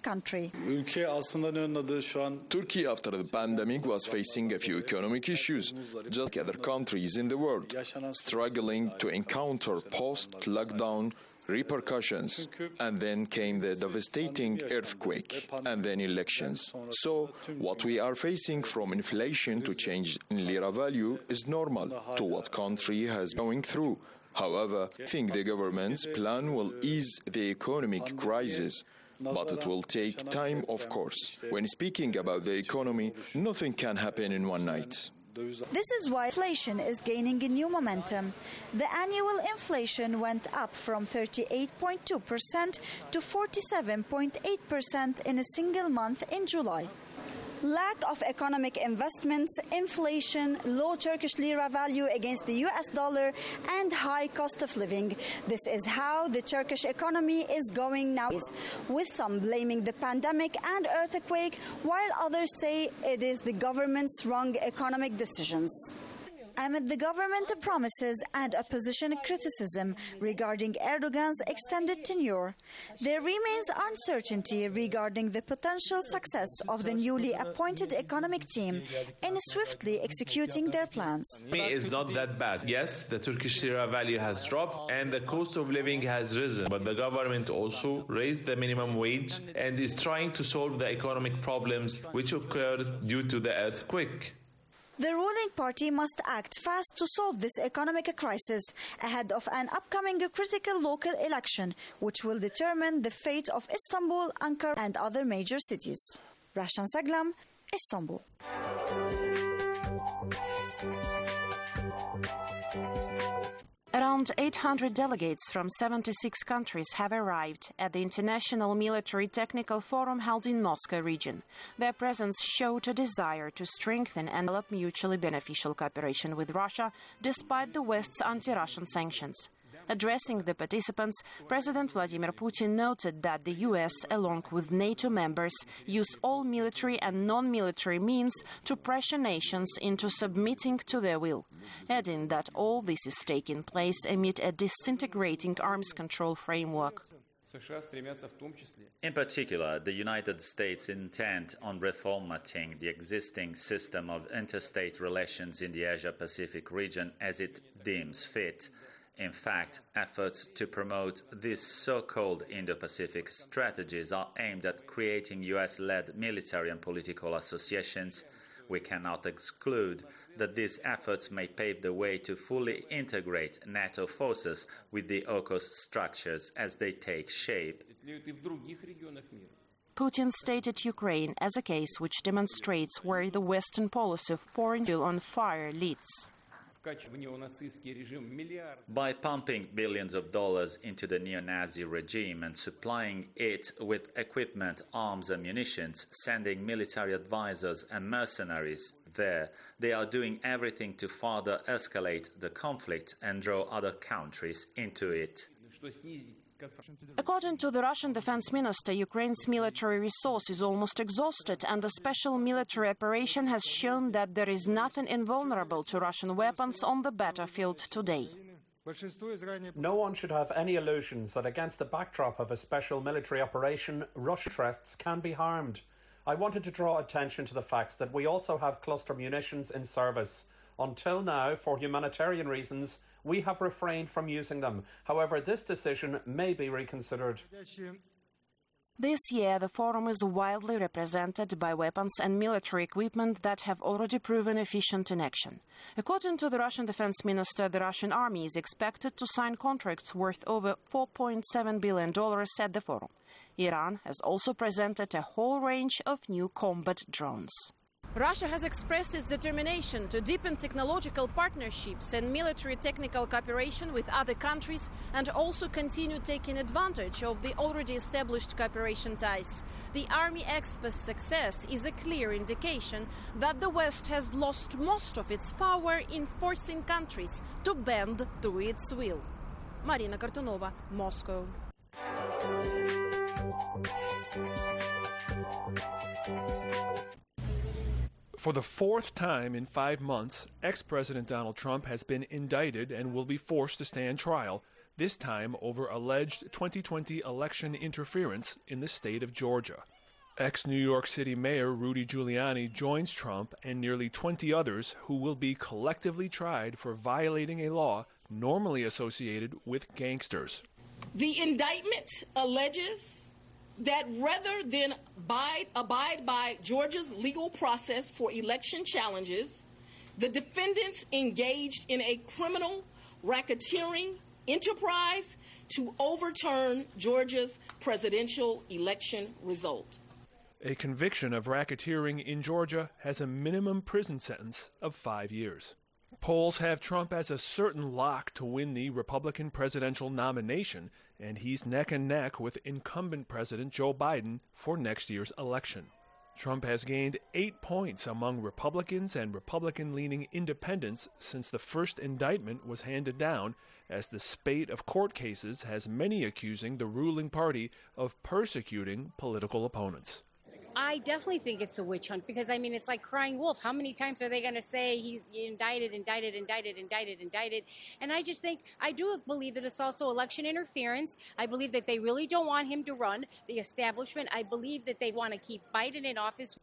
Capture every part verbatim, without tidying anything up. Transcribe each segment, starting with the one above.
country. Turkey, after the pandemic, was facing a few economic issues, just like other countries in the world, struggling to encounter post-lockdown repercussions, and then came the devastating earthquake, and then elections. So, what we are facing, from inflation to change in lira value, is normal to what country has going through. However, I think the government's plan will ease the economic crisis, but it will take time, of course. When speaking about the economy, nothing can happen in one night. This is why inflation is gaining a new momentum. The annual inflation went up from thirty-eight point two percent to forty-seven point eight percent in a single month in July. Lack of economic investments, inflation, low Turkish lira value against the U S dollar, and high cost of living. This is how the Turkish economy is going now, with some blaming the pandemic and earthquake, while others say it is the government's wrong economic decisions. Amid the government promises and opposition criticism regarding Erdogan's extended tenure, there remains uncertainty regarding the potential success of the newly appointed economic team in swiftly executing their plans. It's not that bad. Yes, the Turkish lira value has dropped and the cost of living has risen, but the government also raised the minimum wage and is trying to solve the economic problems which occurred due to the earthquake. The ruling party must act fast to solve this economic crisis ahead of an upcoming critical local election, which will determine the fate of Istanbul, Ankara, and other major cities. Rashan Saglam, Istanbul. Around eight hundred delegates from seventy-six countries have arrived at the International Military Technical Forum held in Moscow region. Their presence showed a desire to strengthen and develop mutually beneficial cooperation with Russia, despite the West's anti-Russian sanctions. Addressing the participants, President Vladimir Putin noted that the U S, along with NATO members, use all military and non-military means to pressure nations into submitting to their will, adding that all this is taking place amid a disintegrating arms control framework. In particular, the United States intend on reformatting the existing system of interstate relations in the Asia-Pacific region as it deems fit. In fact, efforts to promote these so-called Indo-Pacific strategies are aimed at creating U S-led military and political associations. We cannot exclude that these efforts may pave the way to fully integrate NATO forces with the AUKUS structures as they take shape. Putin stated Ukraine as a case which demonstrates where the Western policy of pouring oil on fire leads. By pumping billions of dollars into the neo-Nazi regime and supplying it with equipment, arms and munitions, sending military advisors and mercenaries there, they are doing everything to further escalate the conflict and draw other countries into it. According to the Russian defense minister, Ukraine's military resource is almost exhausted, and a special military operation has shown that there is nothing invulnerable to Russian weapons on the battlefield today. No one should have any illusions that against the backdrop of a special military operation, Russian interests can be harmed. I wanted to draw attention to the fact that we also have cluster munitions in service. Until now, for humanitarian reasons, we have refrained from using them. However, this decision may be reconsidered. This year, the forum is widely represented by weapons and military equipment that have already proven efficient in action. According to the Russian defense minister, the Russian army is expected to sign contracts worth over four point seven billion dollars at the forum. Iran has also presented a whole range of new combat drones. Russia has expressed its determination to deepen technological partnerships and military technical cooperation with other countries and also continue taking advantage of the already established cooperation ties. The Army Expo's success is a clear indication that the West has lost most of its power in forcing countries to bend to its will. Marina Kartunova, Moscow. For the fourth time in five months, ex-President Donald Trump has been indicted and will be forced to stand trial this time over alleged twenty twenty election interference in the state of Georgia. Ex-New York City Mayor Rudy Giuliani joins Trump and nearly twenty others who will be collectively tried for violating a law normally associated with gangsters. The indictment alleges that rather than abide, abide by Georgia's legal process for election challenges, the defendants engaged in a criminal racketeering enterprise to overturn Georgia's presidential election result. A conviction of racketeering in Georgia has a minimum prison sentence of five years. Polls have Trump as a certain lock to win the Republican presidential nomination, and he's neck and neck with incumbent President Joe Biden for next year's election. Trump has gained eight points among Republicans and Republican-leaning independents since the first indictment was handed down, as the spate of court cases has many accusing the ruling party of persecuting political opponents. I definitely think it's a witch hunt because, I mean, it's like crying wolf. How many times are they going to say he's indicted, indicted, indicted, indicted, indicted? And I just think, I do believe that it's also election interference. I believe that they really don't want him to run the establishment. I believe that they want to keep Biden in office.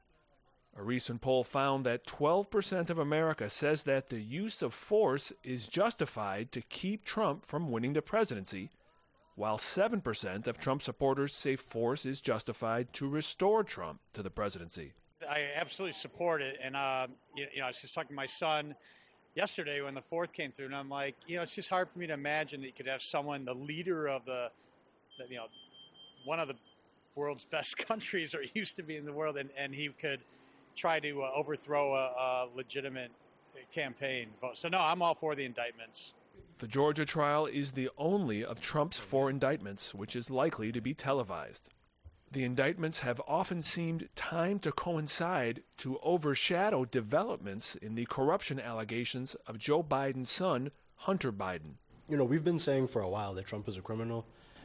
A recent poll found that twelve percent of America says that the use of force is justified to keep Trump from winning the presidency, while seven percent of Trump supporters say force is justified to restore Trump to the presidency. I absolutely support it. And, uh, you, you know, I was just talking to my son yesterday when the fourth came through, and I'm like, you know, it's just hard for me to imagine that you could have someone, the leader of the, the you know, one of the world's best countries, or used to be in the world, and, and he could try to uh, overthrow a, a legitimate campaign vote. So, no, I'm all for the indictments. The Georgia trial is the only of Trump's four indictments, which is likely to be televised. The indictments have often seemed timed to coincide to overshadow developments in the corruption allegations of Joe Biden's son, Hunter Biden. You know, we've been saying for a while that Trump is a criminal,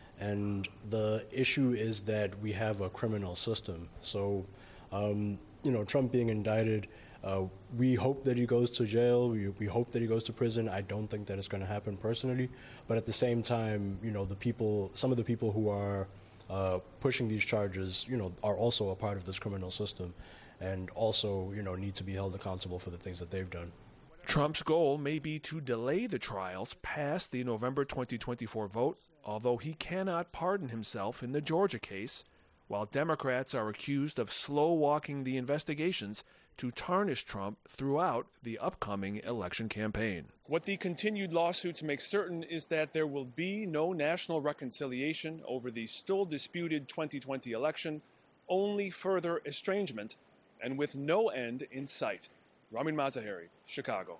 and the issue is that we have a criminal system. So, um, you know, Trump being indicted, Uh, we hope that he goes to jail. We, we hope that he goes to prison. I don't think that it's going to happen personally. But at the same time, you know, the people, some of the people who are uh, pushing these charges, you know, are also a part of this criminal system and also, you know, need to be held accountable for the things that they've done. Trump's goal may be to delay the trials past the November twenty twenty-four vote, although he cannot pardon himself in the Georgia case, while Democrats are accused of slow-walking the investigations to tarnish Trump throughout the upcoming election campaign. What the continued lawsuits make certain is that there will be no national reconciliation over the still disputed twenty twenty election, only further estrangement, and with no end in sight. Ramin Mazaheri, Chicago.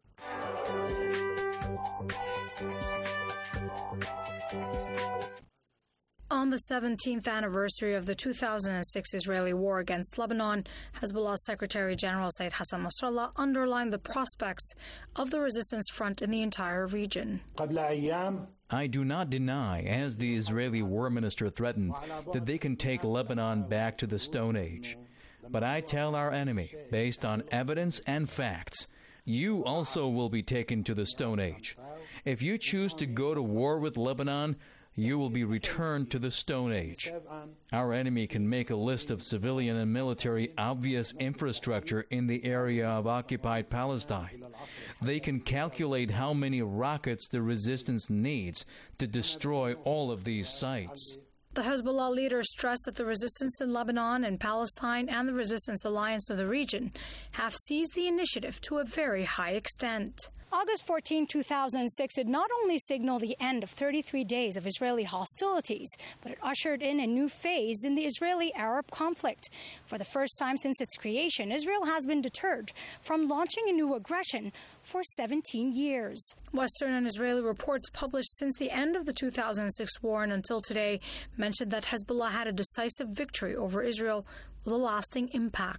On the seventeenth anniversary of the two thousand six Israeli war against Lebanon, Hezbollah Secretary General Said Hassan Nasrallah underlined the prospects of the resistance front in the entire region. I do not deny, as the Israeli war minister threatened, that they can take Lebanon back to the Stone Age. But I tell our enemy, based on evidence and facts, you also will be taken to the Stone Age. If you choose to go to war with Lebanon, you will be returned to the Stone Age. Our enemy can make a list of civilian and military obvious infrastructure in the area of occupied Palestine. They can calculate how many rockets the resistance needs to destroy all of these sites. The Hezbollah leader stressed that the resistance in Lebanon and Palestine and the resistance alliance of the region have seized the initiative to a very high extent. August fourteenth, two thousand six did not only signal the end of thirty-three days of Israeli hostilities, but it ushered in a new phase in the Israeli-Arab conflict. For the first time since its creation, Israel has been deterred from launching a new aggression for seventeen years. Western and Israeli reports published since the end of the two thousand six war and until today mentioned that Hezbollah had a decisive victory over Israel with a lasting impact.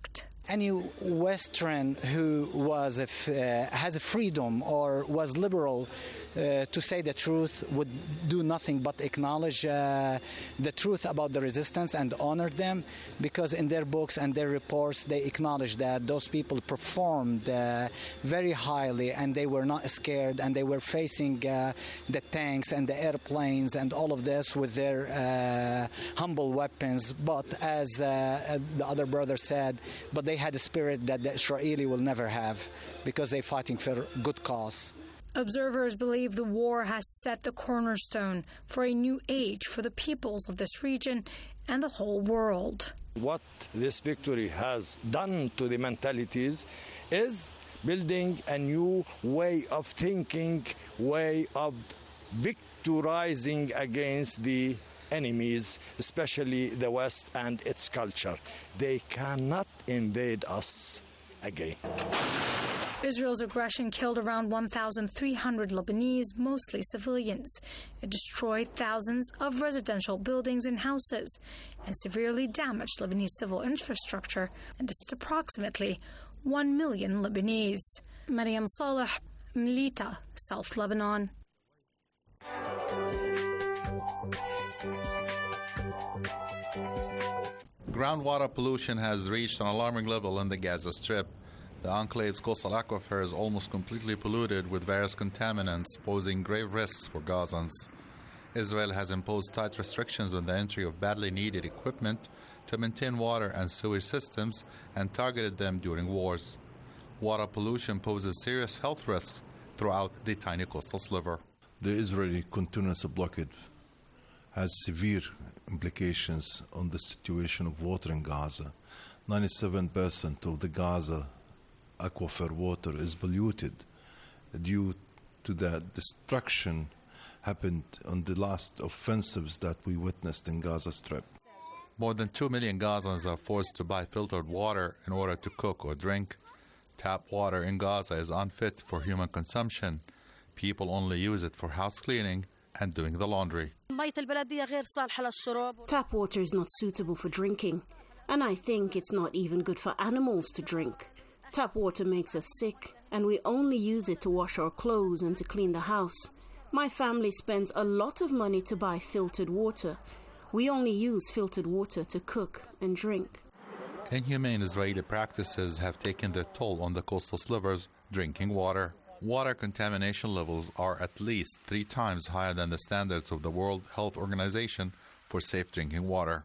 Any Western who was a f- uh, has a freedom or was liberal uh, to say the truth would do nothing but acknowledge uh, the truth about the resistance and honor them, because in their books and their reports they acknowledge that those people performed uh, very highly and they were not scared and they were facing uh, the tanks and the airplanes and all of this with their uh, humble weapons. But as uh, the other brother said, but they had a spirit that the Israeli will never have, because they're fighting for good cause. Observers believe the war has set the cornerstone for a new age for the peoples of this region and the whole world. What this victory has done to the mentalities is building a new way of thinking, way of victorizing against the enemies, especially the West and its culture. They cannot invade us again. Israel's aggression killed around one thousand three hundred Lebanese, mostly civilians. It destroyed thousands of residential buildings and houses and severely damaged Lebanese civil infrastructure and displaced approximately one million Lebanese. Mariam Saleh, Melita, South Lebanon. Groundwater pollution has reached an alarming level in the Gaza Strip. The enclave's coastal aquifer is almost completely polluted with various contaminants, posing grave risks for Gazans. Israel has imposed tight restrictions on the entry of badly needed equipment to maintain water and sewage systems and targeted them during wars. Water pollution poses serious health risks throughout the tiny coastal sliver. The Israeli continuous blockade has severe implications on the situation of water in Gaza. ninety-seven percent of the Gaza aquifer water is polluted due to the destruction happened on the last offensives that we witnessed in Gaza Strip. More than two million Gazans are forced to buy filtered water in order to cook or drink. Tap water in Gaza is unfit for human consumption. People only use it for house cleaning and doing the laundry. Tap water is not suitable for drinking, and I think it's not even good for animals to drink. Tap water makes us sick, and we only use it to wash our clothes and to clean the house. My family spends a lot of money to buy filtered water. We only use filtered water to cook and drink. Inhumane Israeli practices have taken their toll on the coastal slivers' drinking water. Water contamination levels are at least three times higher than the standards of the World Health Organization for safe drinking water.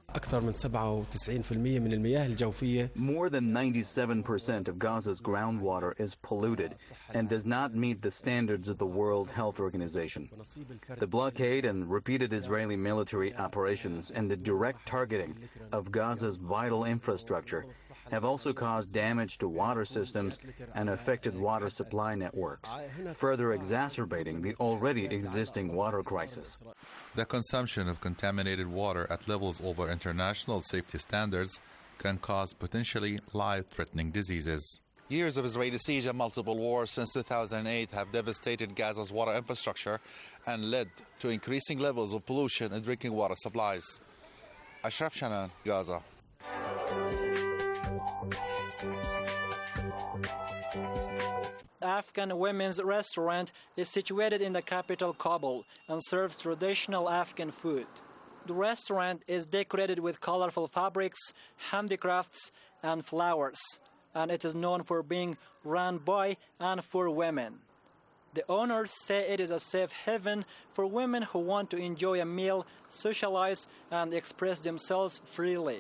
More than ninety-seven percent of Gaza's groundwater is polluted and does not meet the standards of the World Health Organization. The blockade and repeated Israeli military operations and the direct targeting of Gaza's vital infrastructure have also caused damage to water systems and affected water supply networks, further exacerbating the already existing water crisis. The consumption of contaminated water at levels over international safety standards can cause potentially life-threatening diseases. Years of Israeli siege and multiple wars since two thousand eight have devastated Gaza's water infrastructure and led to increasing levels of pollution in drinking water supplies. Ashraf Shanan, Gaza. Afghan Women's Restaurant is situated in the capital Kabul and serves traditional Afghan food. The restaurant is decorated with colorful fabrics, handicrafts, and flowers, and it is known for being run by and for women. The owners say it is a safe haven for women who want to enjoy a meal, socialize, and express themselves freely.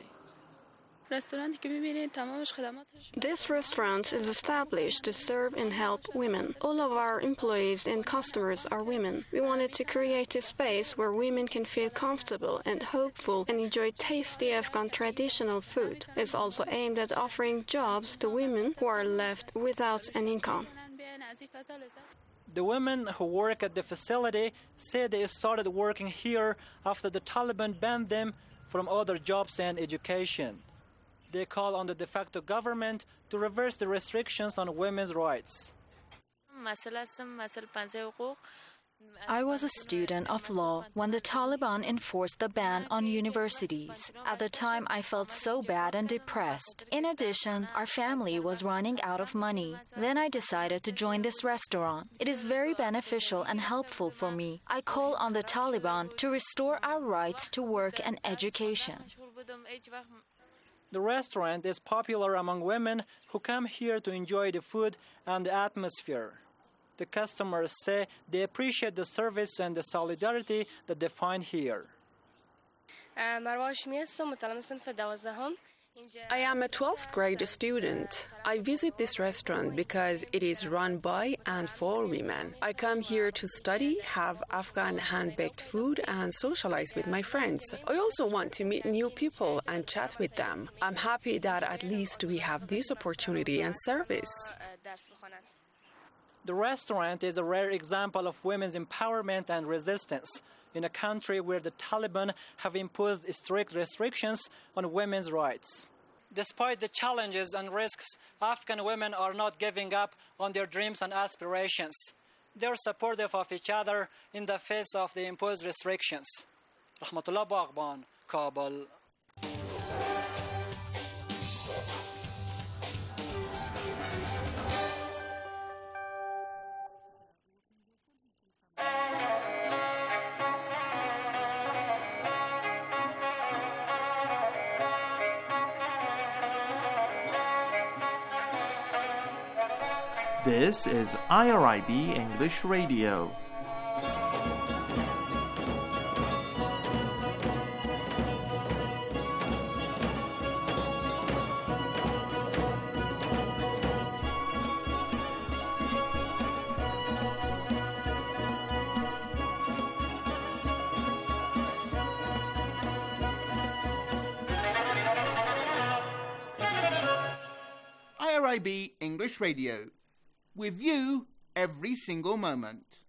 This restaurant is established to serve and help women. All of our employees and customers are women. We wanted to create a space where women can feel comfortable and hopeful and enjoy tasty Afghan traditional food. It's also aimed at offering jobs to women who are left without an income. The women who work at the facility say they started working here after the Taliban banned them from other jobs and education. They call on the de facto government to reverse the restrictions on women's rights. I was a student of law when the Taliban enforced the ban on universities. At the time, I felt so bad and depressed. In addition, our family was running out of money. Then I decided to join this restaurant. It is very beneficial and helpful for me. I call on the Taliban to restore our rights to work and education. The restaurant is popular among women who come here to enjoy the food and the atmosphere. The customers say they appreciate the service and the solidarity that they find here. I am a twelfth grade student. I visit this restaurant because it is run by and for women. I come here to study, have Afghan hand-baked food, and socialize with my friends. I also want to meet new people and chat with them. I'm happy that at least we have this opportunity and service. The restaurant is a rare example of women's empowerment and resistance in a country where the Taliban have imposed strict restrictions on women's rights. Despite the challenges and risks, Afghan women are not giving up on their dreams and aspirations. They are supportive of each other in the face of the imposed restrictions. Rahmatullah Baghban, Kabul. This is I R I B English Radio. I R I B English Radio. With you every single moment.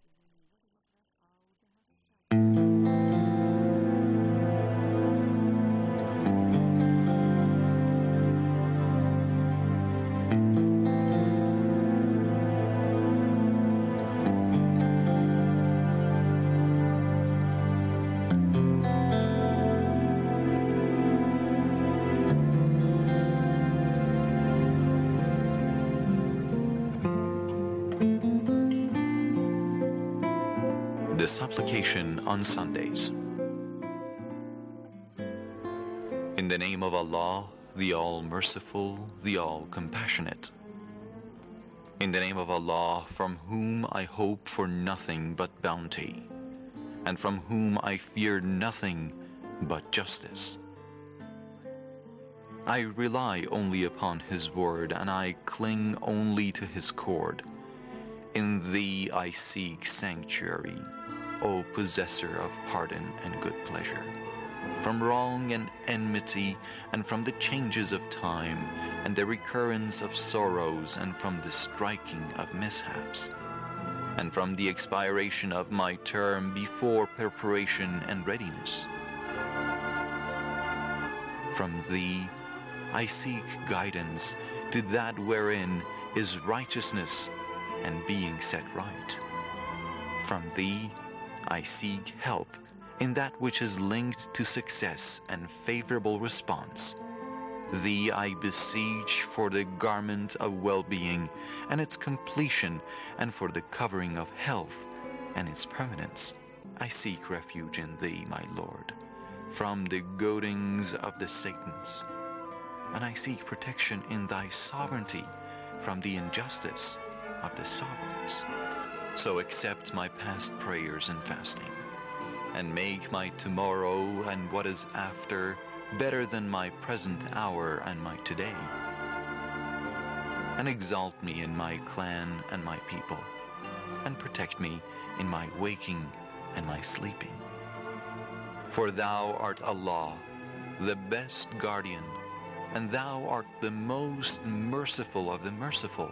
Supplication on Sundays. In the name of Allah, the All-Merciful, the All-Compassionate. In the name of Allah, from whom I hope for nothing but bounty, and from whom I fear nothing but justice. I rely only upon His word, and I cling only to His cord. In Thee I seek sanctuary, O possessor of pardon and good pleasure, from wrong and enmity, and from the changes of time, and the recurrence of sorrows, and from the striking of mishaps, and from the expiration of my term before preparation and readiness. From Thee I seek guidance to that wherein is righteousness and being set right. From Thee I seek help in that which is linked to success and favorable response. Thee I beseech for the garment of well-being and its completion, and for the covering of health and its permanence. I seek refuge in Thee, my Lord, from the goadings of the Satans, and I seek protection in Thy sovereignty from the injustice of the sovereigns. So accept my past prayers and fasting, and make my tomorrow and what is after better than my present hour and my today. And exalt me in my clan and my people, and protect me in my waking and my sleeping. For Thou art Allah, the best guardian, and Thou art the most merciful of the merciful.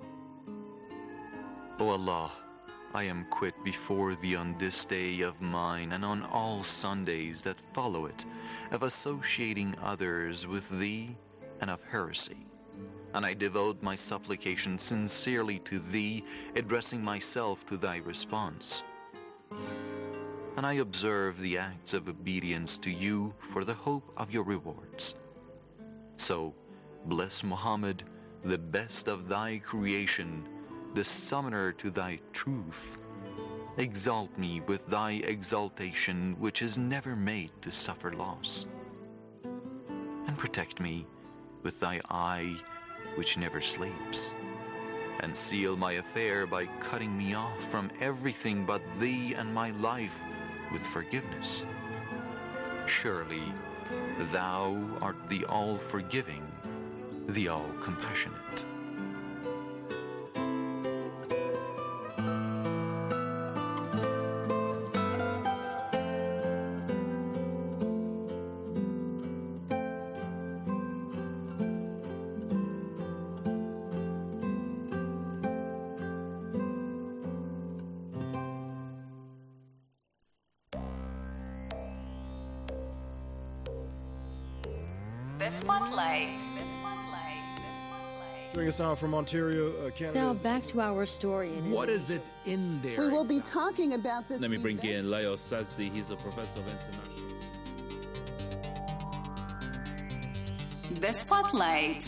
O Allah, I am quit before Thee on this day of mine, and on all Sundays that follow it, of associating others with Thee and of heresy. And I devote my supplication sincerely to Thee, addressing myself to Thy response. And I observe the acts of obedience to you for the hope of your rewards. So, bless Muhammad, the best of thy creation, the summoner to thy truth. Exalt me with thy exaltation, which is never made to suffer loss. And protect me with thy eye, which never sleeps. And seal my affair by cutting me off from everything but thee and my life with forgiveness. Surely thou art the all-forgiving, the all-compassionate. Joining us now from Ontario, uh, Canada. Now back to our story. In what is it in there? We will be talking about this. Let me bring in Leo Sazdi. He's a professor of international. The Spotlight.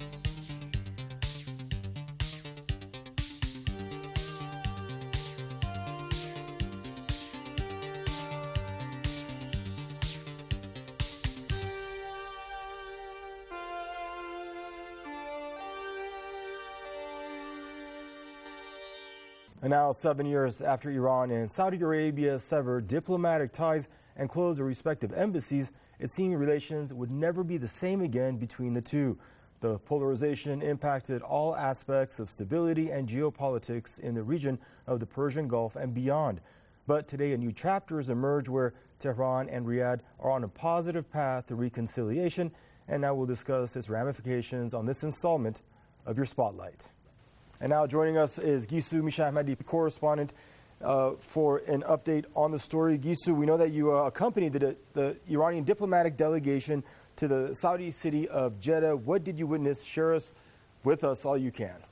And now, seven years after Iran and Saudi Arabia severed diplomatic ties and closed their respective embassies, it seemed relations would never be the same again between the two. The polarization impacted all aspects of stability and geopolitics in the region of the Persian Gulf and beyond. But today, a new chapter has emerged where Tehran and Riyadh are on a positive path to reconciliation, and now we'll discuss its ramifications on this installment of your Spotlight. And now joining us is Gisu Mishahmadi, correspondent, uh, for an update on the story. Gisu, we know that you uh, accompanied the, the Iranian diplomatic delegation to the Saudi city of Jeddah. What did you witness? Share us with us all you can.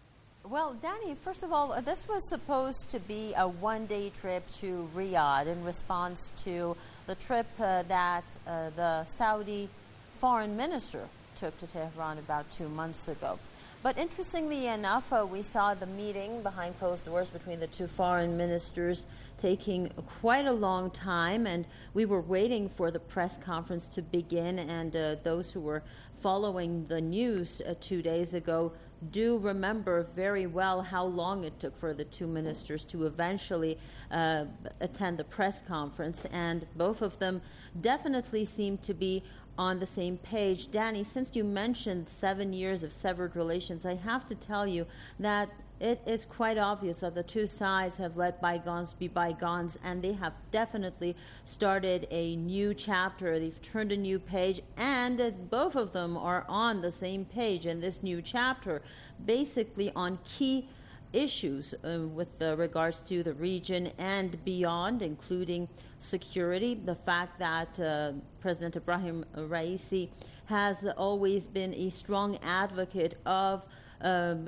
Well, Danny, first of all, this was supposed to be a one-day trip to Riyadh in response to the trip uh, that uh, the Saudi foreign minister took to Tehran about two months ago. But interestingly enough, uh, we saw the meeting behind closed doors between the two foreign ministers taking quite a long time, and we were waiting for the press conference to begin, and uh, those who were following the news uh, two days ago do remember very well how long it took for the two ministers to eventually uh, attend the press conference, and both of them definitely seemed to be on the same page. Danny, since you mentioned seven years of severed relations, I have to tell you that it is quite obvious that the two sides have let bygones be bygones, and they have definitely started a new chapter. They've turned a new page, and both of them are on the same page in this new chapter, basically on key issues uh, with uh, regards to the region and beyond, including security. The fact that uh, President Ibrahim Raisi has always been a strong advocate of um,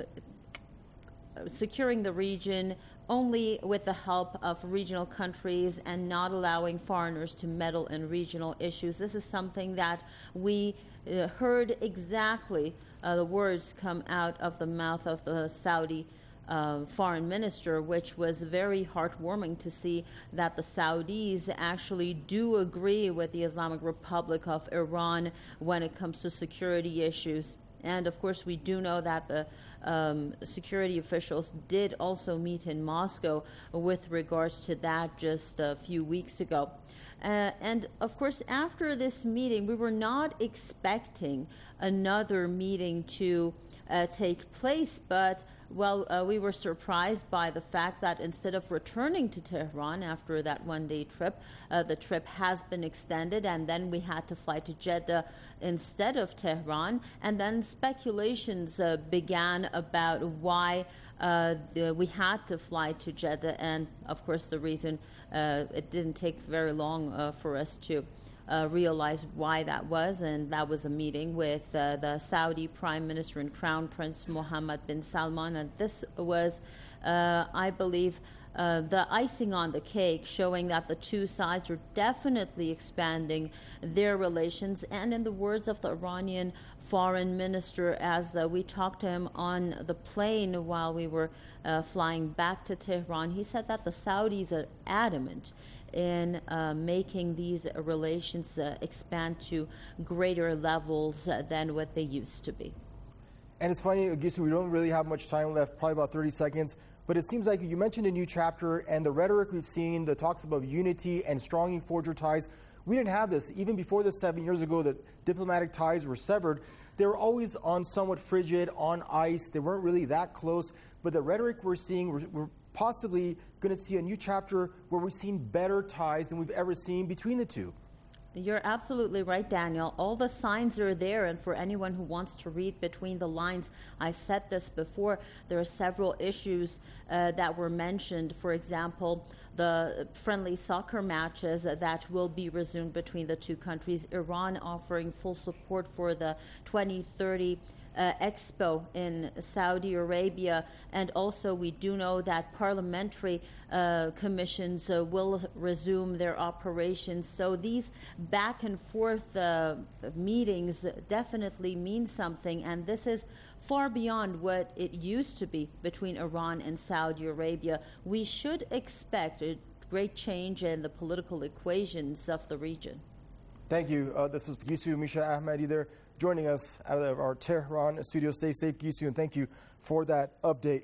securing the region only with the help of regional countries and not allowing foreigners to meddle in regional issues. This is something that we uh, heard exactly uh, the words come out of the mouth of the Saudi Uh, foreign minister, which was very heartwarming to see that the Saudis actually do agree with the Islamic Republic of Iran when it comes to security issues. And of course, we do know that the um, security officials did also meet in Moscow with regards to that just a few weeks ago. Uh, and of course, after this meeting, we were not expecting another meeting to uh, take place, but well, uh, we were surprised by the fact that instead of returning to Tehran after that one-day trip, uh, the trip has been extended, and then we had to fly to Jeddah instead of Tehran. And then speculations uh, began about why uh, the, we had to fly to Jeddah, and of course the reason uh, it didn't take very long uh, for us to Uh, realize why that was, and that was a meeting with uh, the Saudi Prime Minister and Crown Prince Mohammed bin Salman, and this was, uh, I believe, uh, the icing on the cake, showing that the two sides are definitely expanding their relations. And in the words of the Iranian foreign minister, as uh, we talked to him on the plane while we were uh, flying back to Tehran, he said that the Saudis are adamant in uh, making these relations uh, expand to greater levels uh, than what they used to be. And it's funny, Gisu, we don't really have much time left, probably about thirty seconds, but it seems like you mentioned a new chapter and the rhetoric we've seen, the talks about unity and stronging forger ties. We didn't have this. Even before this seven years ago that diplomatic ties were severed, they were always on somewhat frigid, on ice. They weren't really that close. But the rhetoric we're seeing, we're, we're possibly going to see a new chapter where we've seen better ties than we've ever seen between the two. You're absolutely right, Daniel. All the signs are there, and for anyone who wants to read between the lines, I've said this before, there are several issues uh, that were mentioned. For example, the friendly soccer matches that will be resumed between the two countries, Iran offering full support for the twenty thirty Uh, Expo in Saudi Arabia, and also we do know that parliamentary uh, commissions uh, will resume their operations. So these back and forth uh, meetings definitely mean something, and this is far beyond what it used to be between Iran and Saudi Arabia. We should expect a great change in the political equations of the region. Thank you. Uh, this is Gisu Misha Ahmadi there, joining us out of our Tehran studio. Stay safe, Gisu, and thank you for that update.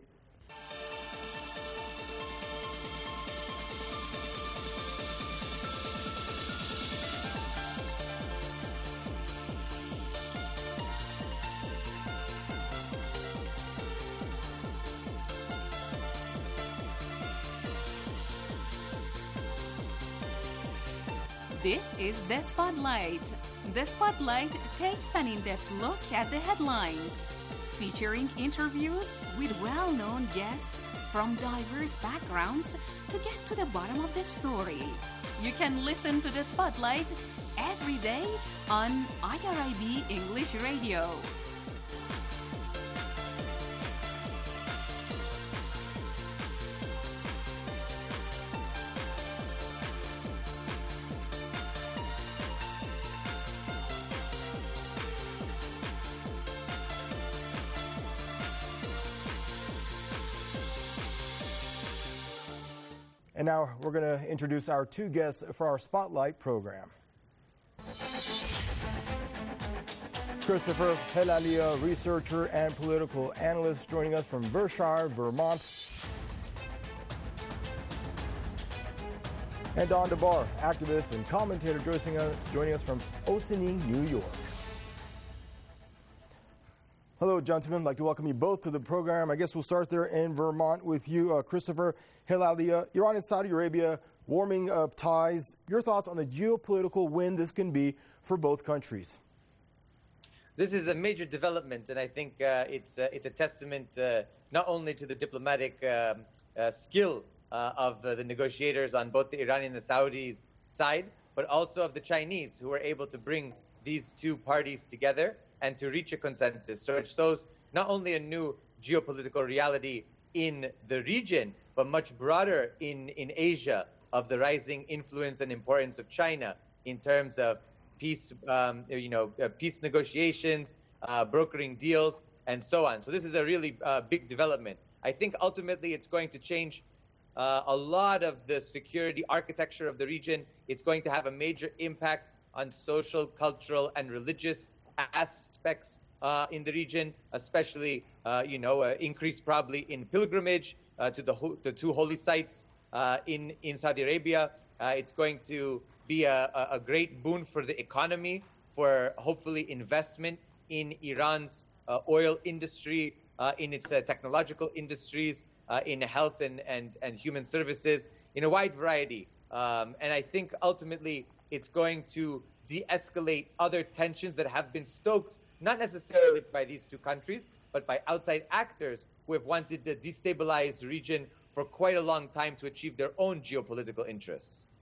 This is The Spotlight. The Spotlight takes an in-depth look at the headlines, featuring interviews with well-known guests from diverse backgrounds to get to the bottom of the story. You can listen to The Spotlight every day on I R I B English Radio. And now we're going to introduce our two guests for our Spotlight program. Christopher Helalia, researcher and political analyst, joining us from Versailles, Vermont. And Don DeBar, activist and commentator, joining us, joining us from Ossining, New York. Hello, gentlemen. I'd like to welcome you both to the program. I guess we'll start there in Vermont with you, uh, Christopher Helalia. Iran and Saudi Arabia warming up ties. Your thoughts on the geopolitical win this can be for both countries? This is a major development, and I think uh, it's uh, it's a testament uh, not only to the diplomatic uh, uh, skill uh, of uh, the negotiators on both the Iranian and the Saudis side, but also of the Chinese, who were able to bring these two parties together and to reach a consensus. So it shows not only a new geopolitical reality in the region, but much broader in, in Asia, of the rising influence and importance of China in terms of peace, um, you know, uh, peace negotiations, uh, brokering deals, and so on. So this is a really uh, big development. I think ultimately it's going to change uh, a lot of the security architecture of the region. It's going to have a major impact on social, cultural, and religious aspects uh, in the region, especially, uh, you know, uh, increase probably in pilgrimage uh, to the, ho- the two holy sites uh, in, in Saudi Arabia. Uh, it's going to be a, a great boon for the economy, for hopefully investment in Iran's uh, oil industry, uh, in its uh, technological industries, uh, in health and, and, and human services, in a wide variety. Um, and I think ultimately it's going to de-escalate other tensions that have been stoked, not necessarily by these two countries, but by outside actors who have wanted to destabilize the region for quite a long time to achieve their own geopolitical interests.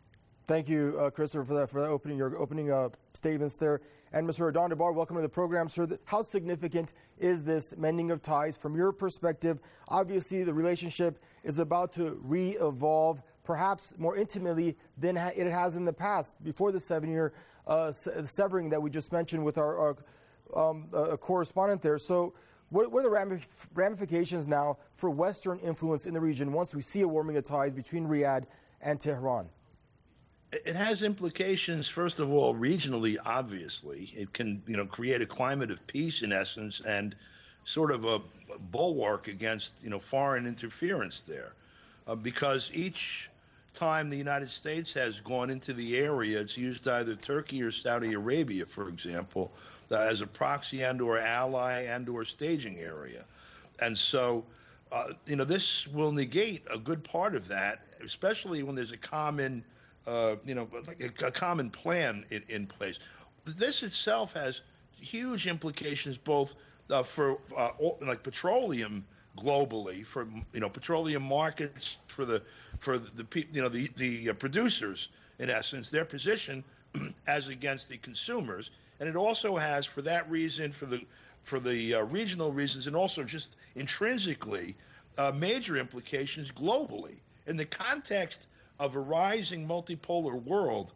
Thank you, uh, Christopher, for that, for that opening, your opening uh, statements there. And Mister Adnan Dabar, welcome to the program, sir. How significant is this mending of ties from your perspective? Obviously, the relationship is about to re-evolve, perhaps more intimately than it has in the past, before the seven-year uh, severing that we just mentioned with our, our um, uh, correspondent there. So what, what are the ramifications now for Western influence in the region once we see a warming of ties between Riyadh and Tehran? It has implications, first of all, regionally, obviously. It can, you know, create a climate of peace, in essence, and sort of a bulwark against, you know, foreign interference there. Uh, because each time the United States has gone into the area, it's used either Turkey or Saudi Arabia, for example, uh, as a proxy and or ally and or staging area. And so, uh, you know, this will negate a good part of that, especially when there's a common Uh, you know, like a, a common plan in, in place. This itself has huge implications, both uh, for uh, like petroleum globally, for you know petroleum markets, for the for the you know the the uh, producers, in essence, their position as against the consumers, and it also has, for that reason, for the for the uh, regional reasons, and also just intrinsically, uh, major implications globally in the context of a rising multipolar world.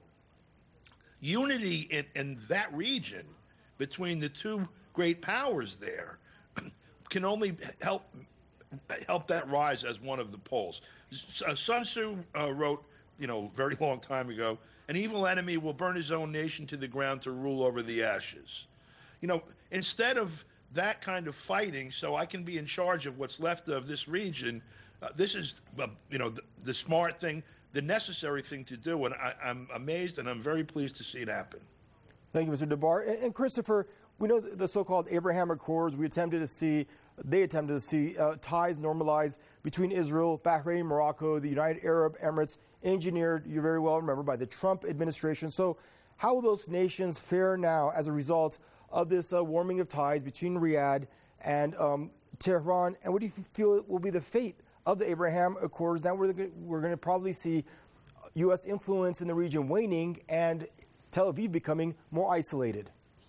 Unity in, in that region between the two great powers there can only help help that rise as one of the poles. Uh, Sun Tzu uh, wrote, you know, a very long time ago, an evil enemy will burn his own nation to the ground to rule over the ashes. You know, instead of that kind of fighting, so I can be in charge of what's left of this region, uh, this is, uh, you know, the, the smart thing, the necessary thing to do, and I, I'm amazed and I'm very pleased to see it happen. Thank you, Mister Dabar. And, and Christopher, we know the so-called Abraham Accords. We attempted to see, they attempted to see uh, ties normalized between Israel, Bahrain, Morocco, the United Arab Emirates, engineered, you very well remember, by the Trump administration. So how will those nations fare now as a result of this uh, warming of ties between Riyadh and um, Tehran? And what do you feel will be the fate of the Abraham Accords? Now we're, we're going to probably see U S influence in the region waning and Tel Aviv becoming more isolated.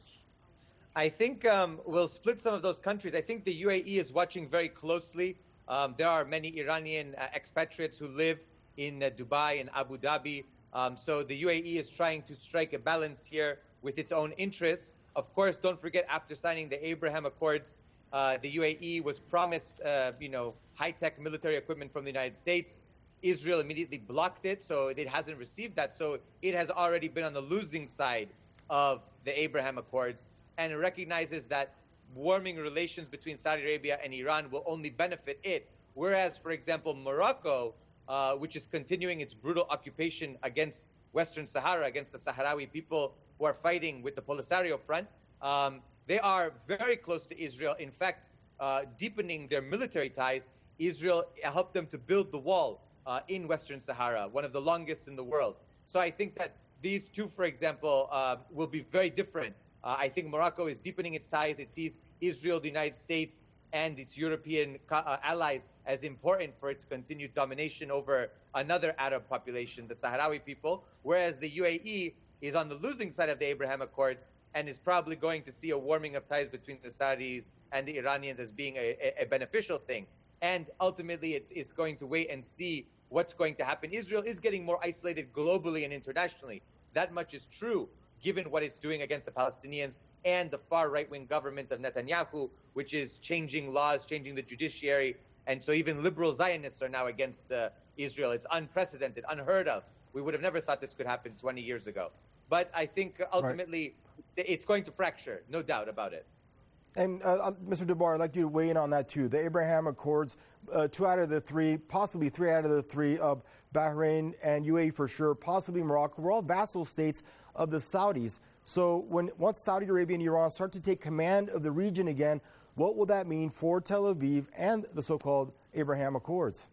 I think um, we'll split some of those countries. I think the U A E is watching very closely. Um, there are many Iranian uh, expatriates who live in uh, Dubai and Abu Dhabi. Um, so the U A E is trying to strike a balance here with its own interests. Of course, don't forget, after signing the Abraham Accords, uh, the U A E was promised, uh, you know, high-tech military equipment from the United States. Israel immediately blocked it, so it hasn't received that. So it has already been on the losing side of the Abraham Accords, and it recognizes that warming relations between Saudi Arabia and Iran will only benefit it. Whereas, for example, Morocco, uh, which is continuing its brutal occupation against Western Sahara, against the Sahrawi people who are fighting with the Polisario Front, um, they are very close to Israel. In fact, uh, deepening their military ties. Israel helped them to build the wall uh, in Western Sahara, one of the longest in the world. So I think that these two, for example, uh, will be very different. Uh, I think Morocco is deepening its ties. It sees Israel, the United States, and its European uh, allies as important for its continued domination over another Arab population, the Sahrawi people, whereas the U A E is on the losing side of the Abraham Accords and is probably going to see a warming of ties between the Saudis and the Iranians as being a, a, a beneficial thing. And ultimately, it is going to wait and see what's going to happen. Israel is getting more isolated globally and internationally. That much is true, given what it's doing against the Palestinians and the far right-wing government of Netanyahu, which is changing laws, changing the judiciary. And so even liberal Zionists are now against uh, Israel. It's unprecedented, unheard of. We would have never thought this could happen twenty years ago. But I think ultimately right. it's going to fracture, no doubt about it. And uh, Mister Dabar, I'd like you to weigh in on that too. The Abraham Accords, uh, two out of the three, possibly three out of the three of Bahrain and U A E for sure, possibly Morocco, were all vassal states of the Saudis. So when once Saudi Arabia and Iran start to take command of the region again, what will that mean for Tel Aviv and the so-called Abraham Accords?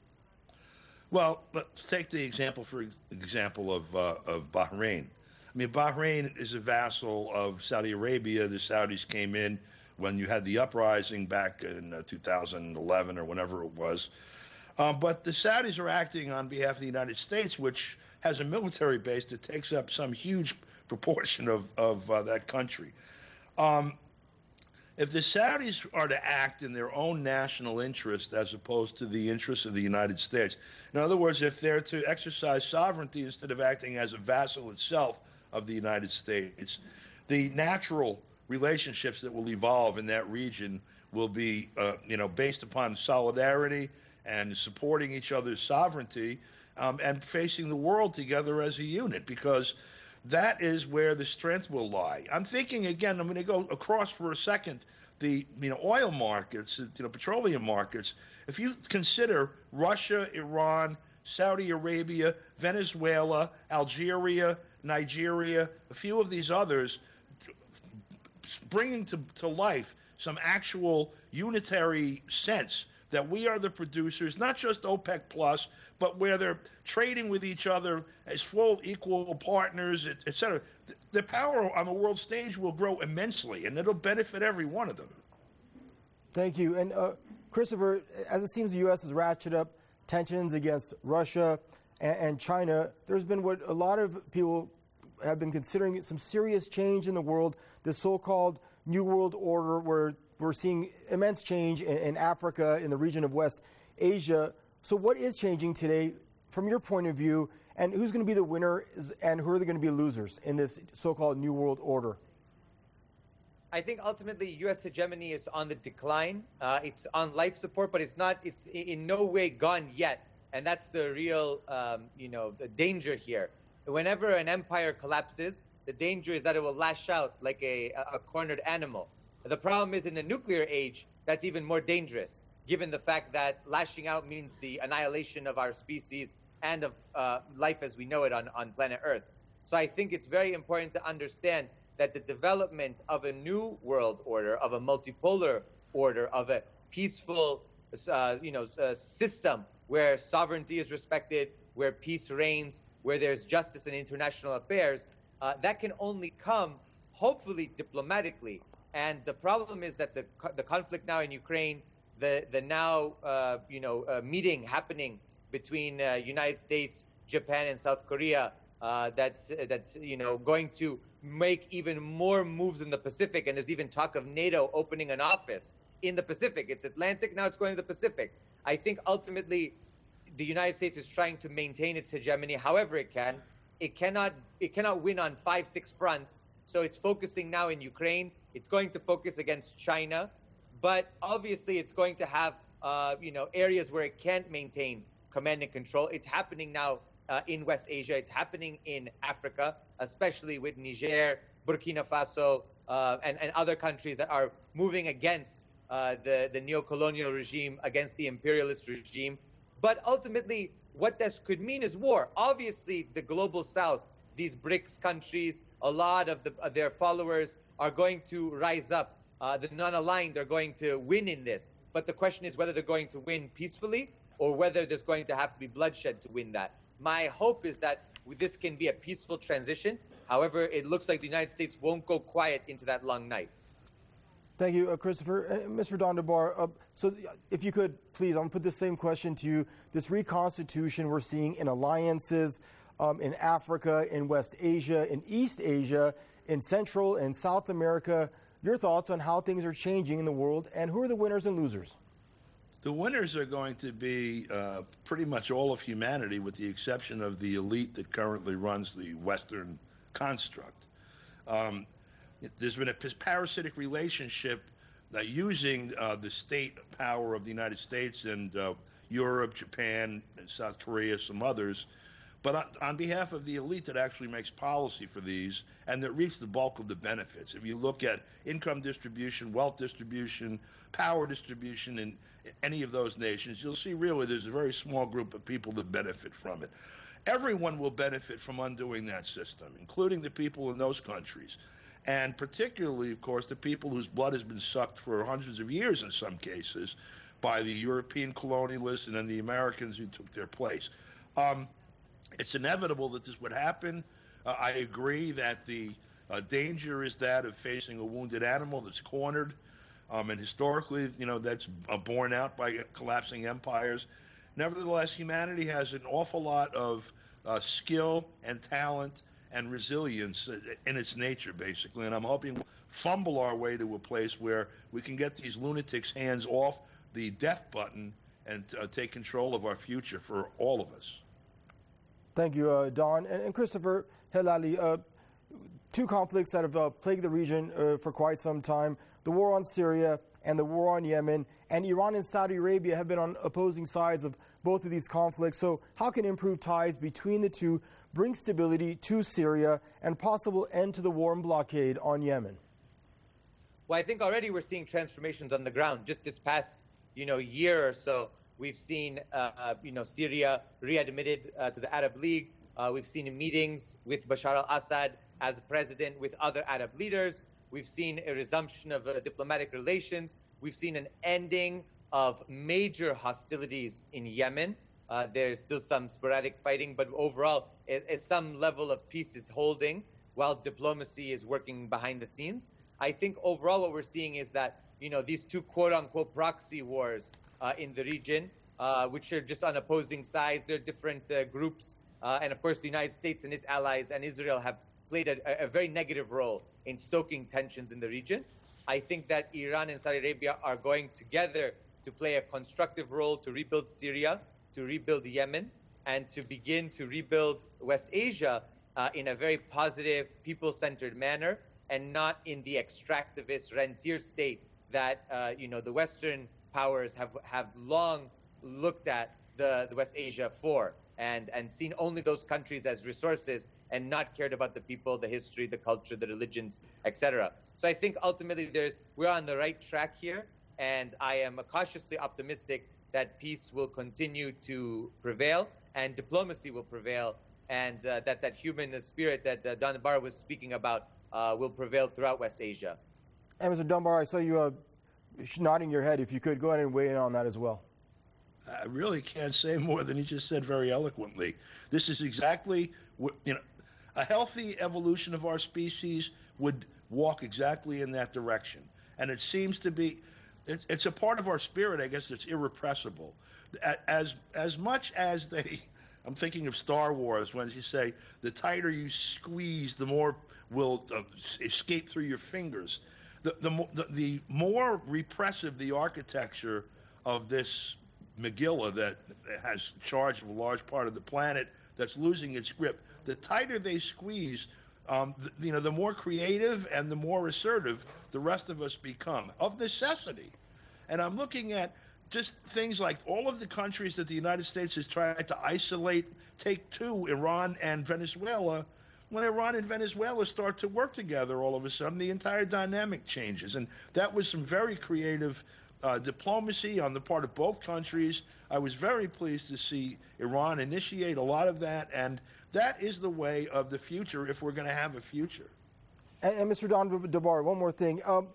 Well, let's take the example, for example, of uh, of Bahrain. I mean, Bahrain is a vassal of Saudi Arabia. The Saudis came in when you had the uprising back in uh, two thousand eleven or whenever it was. Um, but the Saudis are acting on behalf of the United States, which has a military base that takes up some huge proportion of, of uh, that country. Um, if the Saudis are to act in their own national interest as opposed to the interests of the United States, in other words, if they're to exercise sovereignty instead of acting as a vassal itself of the United States, the natural relationships that will evolve in that region will be, uh, you know, based upon solidarity and supporting each other's sovereignty um, and facing the world together as a unit, because that is where the strength will lie. I'm thinking, again, I'm going to go across for a second, the you know oil markets, you know, petroleum markets. If you consider Russia, Iran, Saudi Arabia, Venezuela, Algeria, Nigeria, a few of these others, bringing to, to life some actual unitary sense that we are the producers, not just OPEC Plus, but where they're trading with each other as full equal partners, et, et cetera. The, the power on the world stage will grow immensely, and it'll benefit every one of them. Thank you. And uh, Christopher, as it seems the U S has ratcheted up tensions against Russia and, and China, there's been what a lot of people have been considering some serious change in the world, this so-called New World Order, where we're seeing immense change in, in Africa, in the region of West Asia. So what is changing today from your point of view, and who's going to be the winner and who are going to be losers in this so-called New World Order? I think ultimately U S hegemony is on the decline. Uh, it's on life support, but it's not. It's in no way gone yet, and that's the real, um, you know, the danger here. Whenever an empire collapses, the danger is that it will lash out like a, a cornered animal. The problem is in the nuclear age, that's even more dangerous, given the fact that lashing out means the annihilation of our species and of uh, life as we know it on, on planet Earth. So I think it's very important to understand that the development of a new world order, of a multipolar order, of a peaceful uh, you know, uh, system where sovereignty is respected, where peace reigns, where there's justice in international affairs, uh, that can only come, hopefully, diplomatically. And the problem is that the the conflict now in Ukraine, the the now uh, you know uh, meeting happening between uh, United States, Japan, and South Korea, uh, that's that's you know going to make even more moves in the Pacific. And there's even talk of NATO opening an office in the Pacific. It's Atlantic, now it's going to the Pacific. I think ultimately the United States is trying to maintain its hegemony however it can. It cannot it cannot win on five, six fronts. So it's focusing now in Ukraine. It's going to focus against China, but obviously it's going to have uh, you know areas where it can't maintain command and control. It's happening now uh, in West Asia. It's happening in Africa, especially with Niger, Burkina Faso, uh, and, and other countries that are moving against uh, the, the neo-colonial regime, against the imperialist regime. But ultimately, what this could mean is war. Obviously, the global south, these BRICS countries, a lot of, the, of their followers are going to rise up. Uh, the non-aligned are going to win in this. But the question is whether they're going to win peacefully or whether there's going to have to be bloodshed to win that. My hope is that this can be a peaceful transition. However, it looks like the United States won't go quiet into that long night. Thank you, uh, Christopher. Uh, Mister Dondabar, uh, so if you could, please, I'm going to put the same question to you. This reconstitution we're seeing in alliances um, in Africa, in West Asia, in East Asia, in Central and South America. Your thoughts on how things are changing in the world and who are the winners and losers? The winners are going to be uh, pretty much all of humanity, with the exception of the elite that currently runs the Western construct. Um, there's been a parasitic relationship uh, using uh, the state power of the United States and uh, Europe, Japan, South Korea, some others, but on, on behalf of the elite that actually makes policy for these and that reaps the bulk of the benefits. If you look at income distribution, wealth distribution, power distribution in any of those nations, you'll see really there's a very small group of people that benefit from it. Everyone will benefit from undoing that system, including the people in those countries. And particularly, of course, the people whose blood has been sucked for hundreds of years in some cases by the European colonialists and then the Americans who took their place. Um, it's inevitable that this would happen. Uh, I agree that the uh, danger is that of facing a wounded animal that's cornered. Um, and historically, you know, that's uh, borne out by collapsing empires. Nevertheless, humanity has an awful lot of uh, skill and talent and resilience in its nature, basically. And I'm hoping we'll fumble our way to a place where we can get these lunatics' hands off the death button and uh, take control of our future for all of us. Thank you, uh, Don. And, and Christopher Helali, uh, two conflicts that have uh, plagued the region uh, for quite some time, the war on Syria and the war on Yemen, and Iran and Saudi Arabia have been on opposing sides of both of these conflicts. So how can improved ties between the two bring stability to Syria and possible end to the war and blockade on Yemen? Well, I think already we're seeing transformations on the ground. Just this past, you know, year or so, we've seen, uh, uh, you know, Syria readmitted uh, to the Arab League. Uh, we've seen meetings with Bashar al-Assad as president with other Arab leaders. We've seen a resumption of uh, diplomatic relations. We've seen an ending of major hostilities in Yemen. Uh, there's still some sporadic fighting, but overall, it, it, some level of peace is holding while diplomacy is working behind the scenes. I think overall what we're seeing is that, you know, these two quote-unquote proxy wars uh, in the region, uh, which are just on opposing sides, they're different uh, groups. Uh, and of course, the United States and its allies and Israel have played a, a very negative role in stoking tensions in the region. I think that Iran and Saudi Arabia are going together to play a constructive role to rebuild Syria, to rebuild Yemen, and to begin to rebuild West Asia uh, in a very positive, people-centered manner, and not in the extractivist rentier state that uh, you know the Western powers have have long looked at the, the West Asia for, and and seen only those countries as resources and not cared about the people, the history, the culture, the religions, et cetera. So I think ultimately there's we're on the right track here, and I am cautiously optimistic that peace will continue to prevail and diplomacy will prevail, and uh, that that human spirit that uh, Dunbar was speaking about uh, will prevail throughout West Asia. And Mister Dunbar, I saw you uh, nodding your head. If you could, go ahead and weigh in on that as well. I really can't say more than he just said very eloquently. This is exactly what, you know, a healthy evolution of our species would walk exactly in that direction. And it seems to be, it's, it's a part of our spirit, I guess, that's irrepressible. As, as much as they, I'm thinking of Star Wars when you say, the tighter you squeeze, the more will uh, escape through your fingers. The, the, the, the more repressive the architecture of this Megillah that has charge of a large part of the planet that's losing its grip, the tighter they squeeze, um, the, you know, the more creative and the more assertive the rest of us become, of necessity. And I'm looking at just things like all of the countries that the United States has tried to isolate, take two, Iran and Venezuela. When Iran and Venezuela start to work together, all of a sudden the entire dynamic changes. And that was some very creative uh, diplomacy on the part of both countries. I was very pleased to see Iran initiate a lot of that, and that is the way of the future if we're going to have a future. And, and Mister Don Dunbar, one more thing. Um,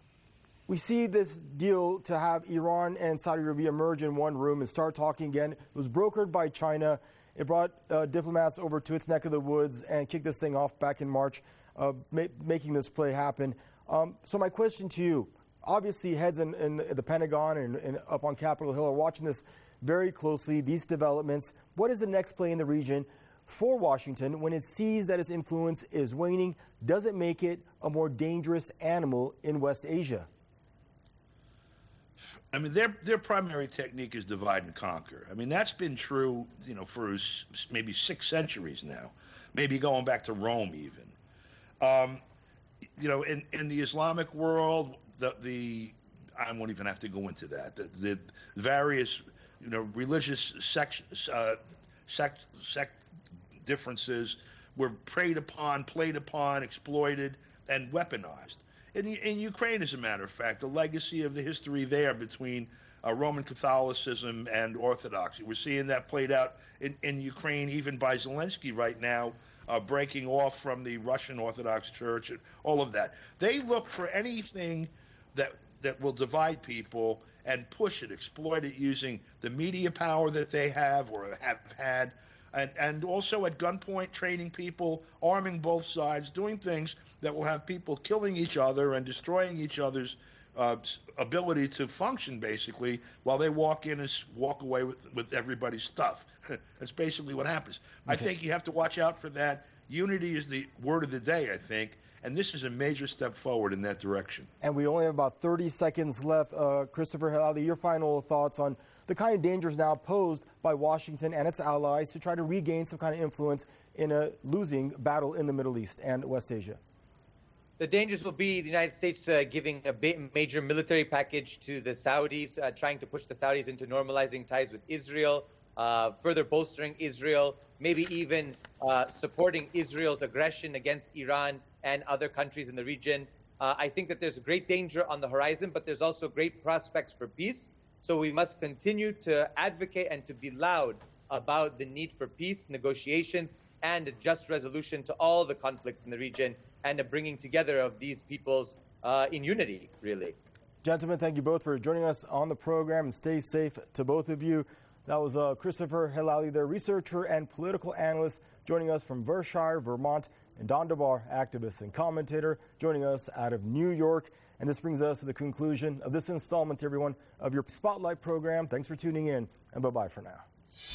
we see this deal to have Iran and Saudi Arabia merge in one room and start talking again. It was brokered by China. It brought uh, diplomats over to its neck of the woods and kicked this thing off back in March, uh, ma- making this play happen. Um, so my question to you, obviously heads in, in the Pentagon and, and up on Capitol Hill are watching this very closely, these developments. What is the next play in the region for Washington when it sees that its influence is waning? Does it make it a more dangerous animal in West Asia? I mean, their their primary technique is divide and conquer. I mean, that's been true, you know, for maybe six centuries now, maybe going back to Rome even. Um, you know, in, in the Islamic world, the, the I won't even have to go into that. The, the various, you know, religious sect, uh, sect, sect differences were preyed upon, played upon, exploited, and weaponized. In, in Ukraine, as a matter of fact, the legacy of the history there between uh, Roman Catholicism and Orthodoxy. We're seeing that played out in, in Ukraine, even by Zelensky right now, uh, breaking off from the Russian Orthodox Church and all of that. They look for anything that that will divide people and push it, exploit it using the media power that they have or have had, and, and also at gunpoint training people, arming both sides, doing things that will have people killing each other and destroying each other's uh, ability to function, basically, while they walk in and walk away with, with everybody's stuff. That's basically what happens. Okay. I think you have to watch out for that. Unity is the word of the day, I think, and this is a major step forward in that direction. And we only have about thirty seconds left. Uh, Christopher Helali, your final thoughts on the kind of dangers now posed by Washington and its allies to try to regain some kind of influence in a losing battle in the Middle East and West Asia? The dangers will be the United States uh, giving a big, major military package to the Saudis, uh, trying to push the Saudis into normalizing ties with Israel, uh, further bolstering Israel, maybe even uh, supporting Israel's aggression against Iran and other countries in the region. Uh, I think that there's a great danger on the horizon, but there's also great prospects for peace. So we must continue to advocate and to be loud about the need for peace, negotiations, and a just resolution to all the conflicts in the region, and a bringing together of these peoples uh, in unity, really. Gentlemen, thank you both for joining us on the program, and stay safe to both of you. That was uh, Christopher Helali, their researcher and political analyst, joining us from Versailles, Vermont, and Don DeBar, activist and commentator, joining us out of New York. And this brings us to the conclusion of this installment, everyone, of your Spotlight program. Thanks for tuning in, and bye-bye for now.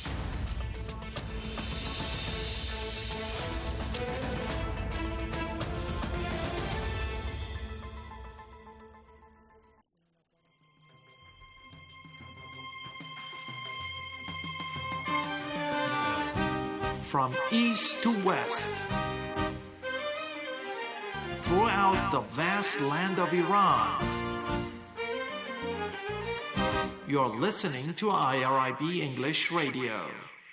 From east to west, throughout the vast land of Iran, you're listening to I R I B English Radio.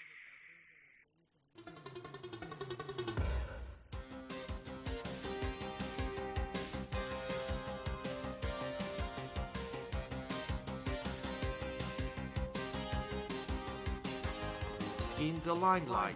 In the limelight.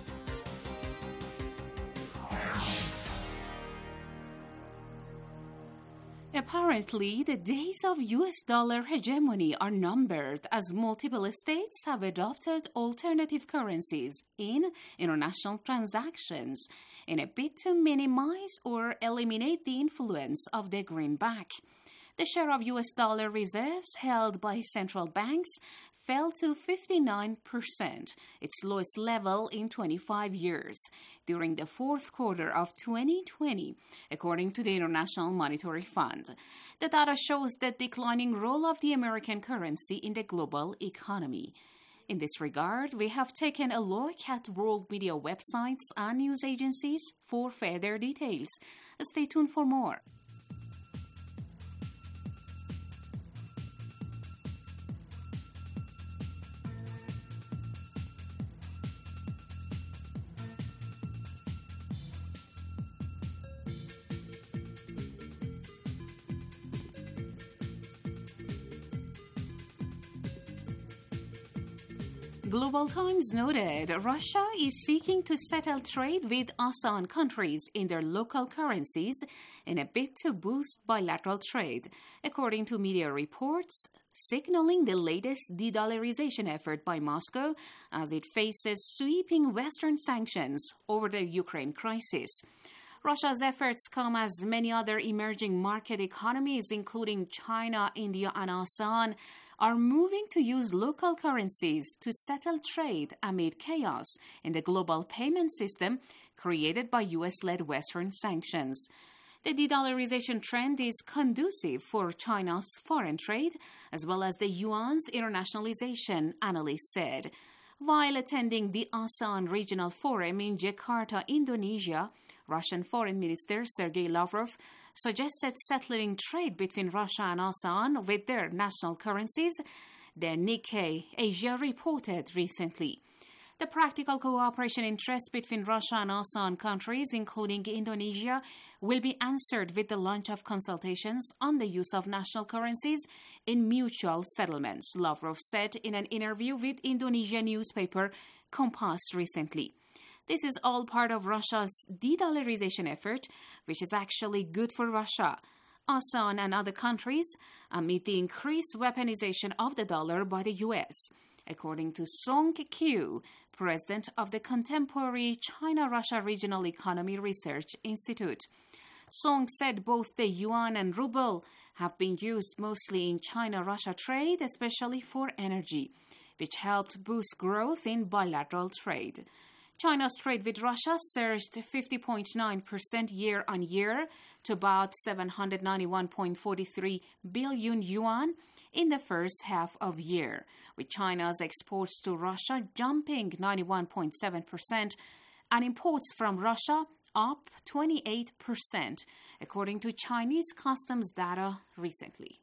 Apparently, the days of U S dollar hegemony are numbered as multiple states have adopted alternative currencies in international transactions in a bid to minimize or eliminate the influence of the greenback. The share of U S dollar reserves held by central banks fell to fifty-nine percent, its lowest level in twenty-five years, during the fourth quarter of twenty twenty, according to the International Monetary Fund. The data shows the declining role of the American currency in the global economy. In this regard, we have taken a look at world media websites and news agencies for further details. Stay tuned for more. Global Times noted Russia is seeking to settle trade with ASEAN countries in their local currencies in a bid to boost bilateral trade, according to media reports, signaling the latest de-dollarization effort by Moscow as it faces sweeping Western sanctions over the Ukraine crisis. Russia's efforts come as many other emerging market economies, including China, India, and ASEAN, are moving to use local currencies to settle trade amid chaos in the global payment system created by U S-led Western sanctions. The de-dollarization trend is conducive for China's foreign trade, as well as the yuan's internationalization, analysts said. While attending the ASEAN Regional Forum in Jakarta, Indonesia, Russian Foreign Minister Sergei Lavrov suggested settling trade between Russia and ASEAN with their national currencies, the Nikkei Asia reported recently. The practical cooperation interests between Russia and ASEAN countries, including Indonesia, will be answered with the launch of consultations on the use of national currencies in mutual settlements, Lavrov said in an interview with Indonesian newspaper Kompas recently. This is all part of Russia's de-dollarization effort, which is actually good for Russia, ASEAN and other countries, amid the increased weaponization of the dollar by the U S, according to Song Kyu, president of the Contemporary China-Russia Regional Economy Research Institute. Song said both the yuan and ruble have been used mostly in China-Russia trade, especially for energy, which helped boost growth in bilateral trade. China's trade with Russia surged fifty point nine percent year-on-year to about seven hundred ninety-one point four three billion yuan in the first half of the year, with China's exports to Russia jumping ninety-one point seven percent and imports from Russia up twenty-eight percent, according to Chinese customs data recently.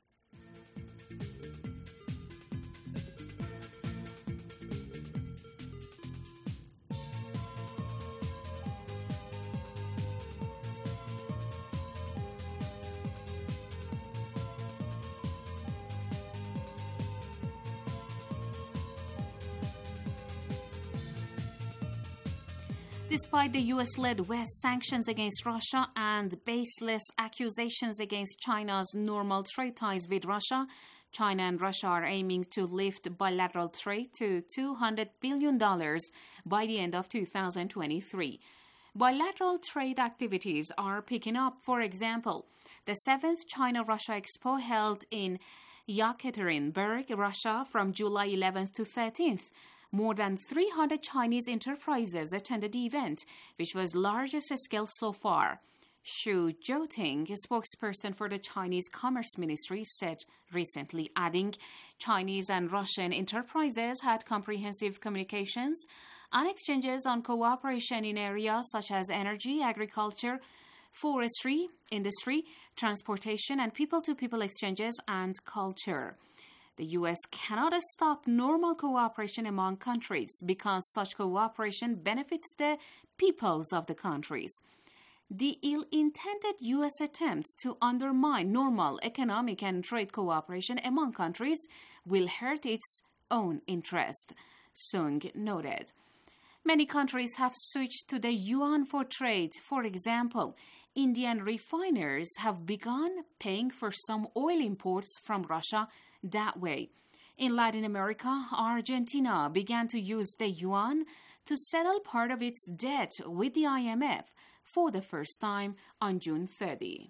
Despite the U S-led West sanctions against Russia and baseless accusations against China's normal trade ties with Russia, China and Russia are aiming to lift bilateral trade to two hundred billion dollars by the end of two thousand twenty-three. Bilateral trade activities are picking up. For example, the seventh China-Russia Expo held in Yekaterinburg, Russia, from July eleventh to thirteenth. More than three hundred Chinese enterprises attended the event, which was largest scale so far. Xu Jiuting, a spokesperson for the Chinese Commerce Ministry, said recently, adding, Chinese and Russian enterprises had comprehensive communications and exchanges on cooperation in areas such as energy, agriculture, forestry, industry, transportation, and people-to-people exchanges and culture. The U S cannot stop normal cooperation among countries because such cooperation benefits the peoples of the countries. The ill-intended U S attempts to undermine normal economic and trade cooperation among countries will hurt its own interest, Sung noted. Many countries have switched to the yuan for trade. For example, Indian refiners have begun paying for some oil imports from Russia that way. In Latin America, Argentina began to use the yuan to settle part of its debt with the I M F for the first time on June thirtieth.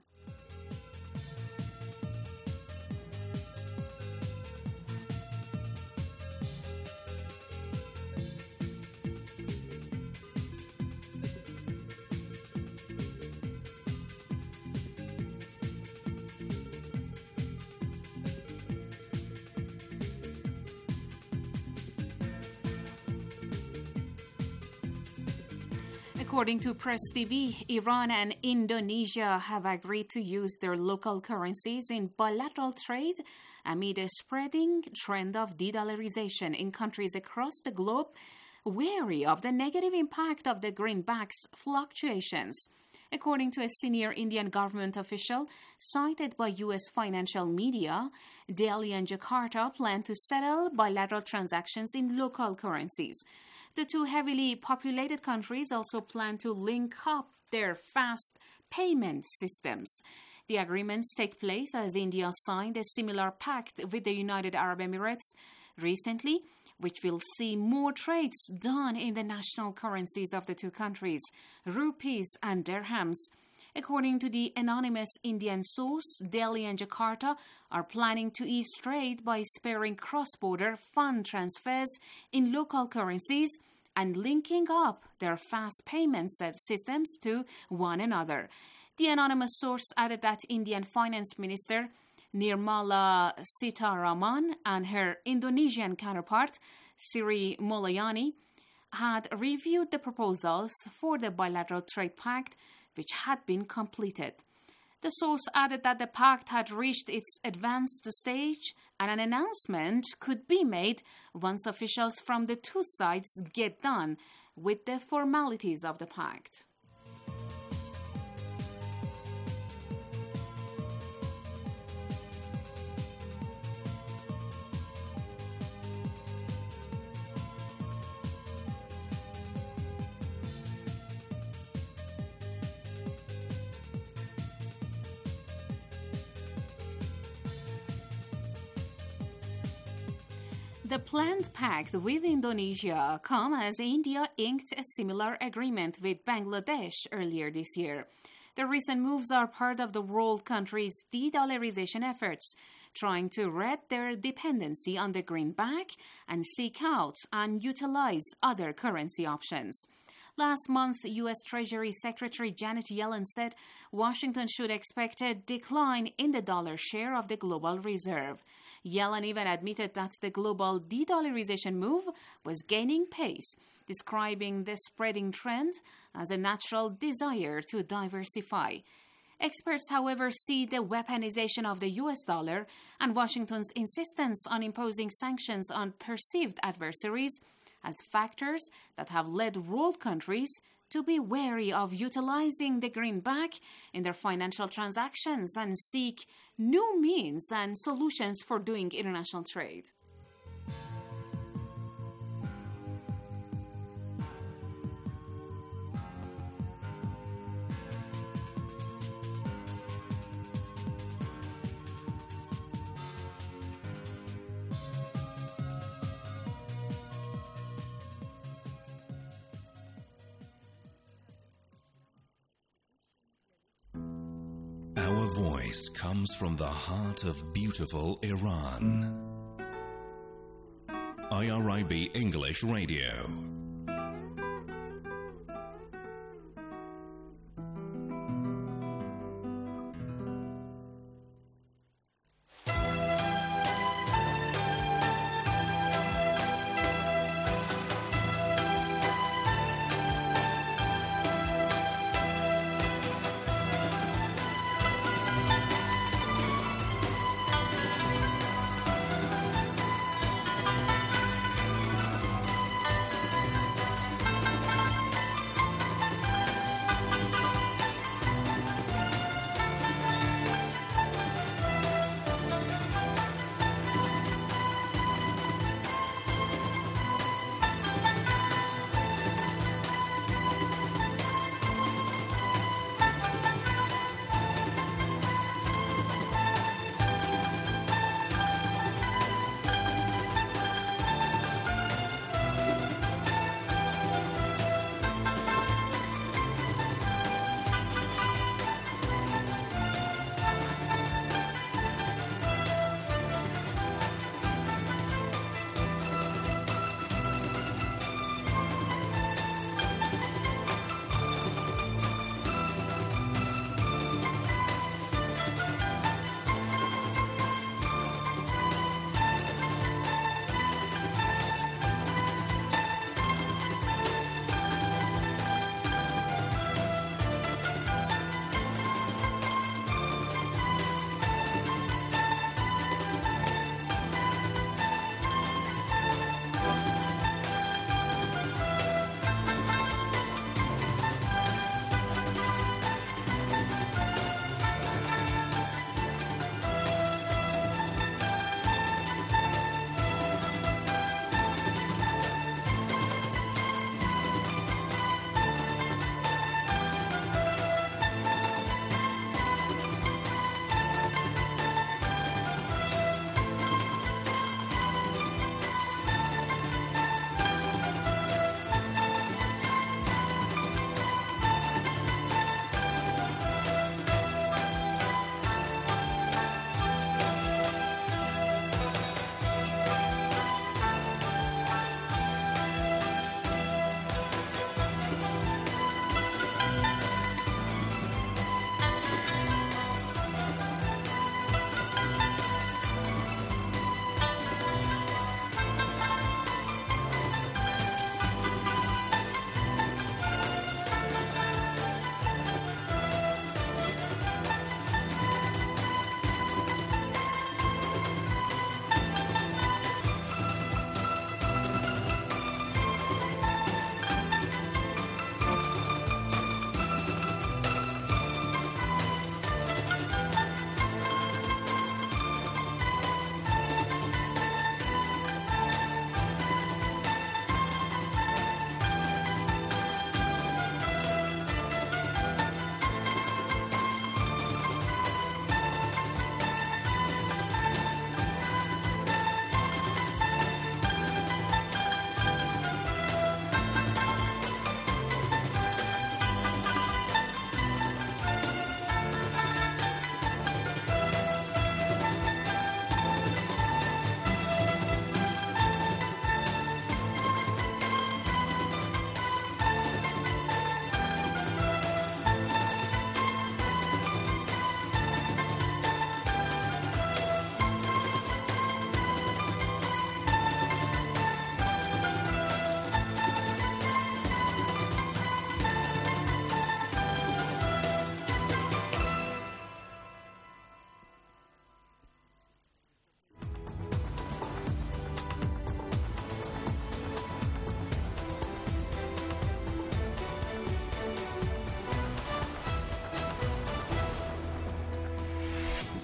According to Press T V, Iran and Indonesia have agreed to use their local currencies in bilateral trade amid a spreading trend of de-dollarization in countries across the globe, wary of the negative impact of the greenback's fluctuations. According to a senior Indian government official cited by U S financial media, Delhi and Jakarta plan to settle bilateral transactions in local currencies. The two heavily populated countries also plan to link up their fast payment systems. The agreements take place as India signed a similar pact with the United Arab Emirates recently, which will see more trades done in the national currencies of the two countries, rupees and dirhams. According to the anonymous Indian source, Delhi and Jakarta are planning to ease trade by sparing cross-border fund transfers in local currencies and linking up their fast payment systems to one another. The anonymous source added that Indian Finance Minister Nirmala Sitharaman and her Indonesian counterpart, Sri Mulyani, had reviewed the proposals for the bilateral trade pact, which had been completed. The source added that the pact had reached its advanced stage and an announcement could be made once officials from the two sides get done with the formalities of the pact. The planned pact with Indonesia come as India inked a similar agreement with Bangladesh earlier this year. The recent moves are part of the world countries' de-dollarization efforts, trying to rid their dependency on the greenback and seek out and utilize other currency options. Last month, U S Treasury Secretary Janet Yellen said Washington should expect a decline in the dollar share of the global reserve. Yellen even admitted that the global de-dollarization move was gaining pace, describing the spreading trend as a natural desire to diversify. Experts, however, see the weaponization of the U S dollar and Washington's insistence on imposing sanctions on perceived adversaries as factors that have led world countries to be wary of utilizing the greenback in their financial transactions and seek new means and solutions for doing international trade. Our voice comes from the heart of beautiful Iran. I R I B English Radio.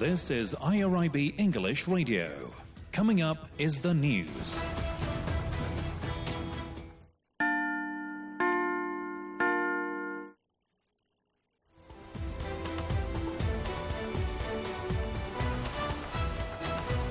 This is I R I B English Radio. Coming up is the news.